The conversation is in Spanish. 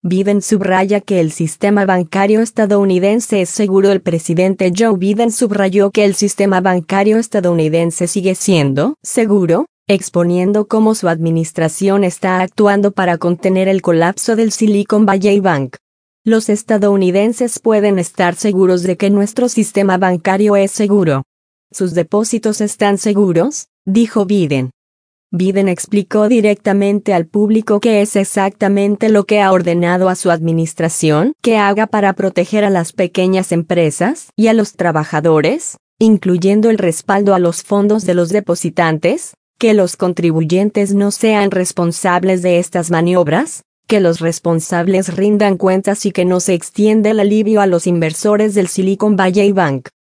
Biden subraya que el sistema bancario estadounidense es seguro. El presidente Joe Biden subrayó que el sistema bancario estadounidense sigue siendo seguro, exponiendo cómo su administración está actuando para contener el colapso del Silicon Valley Bank. Los estadounidenses pueden estar seguros de que nuestro sistema bancario es seguro. ¿Sus depósitos están seguros?, dijo Biden. Biden explicó directamente al público qué es exactamente lo que ha ordenado a su administración que haga para proteger a las pequeñas empresas y a los trabajadores, incluyendo el respaldo a los fondos de los depositantes, que los contribuyentes no sean responsables de estas maniobras, que los responsables rindan cuentas y que no se extienda el alivio a los inversores del Silicon Valley Bank.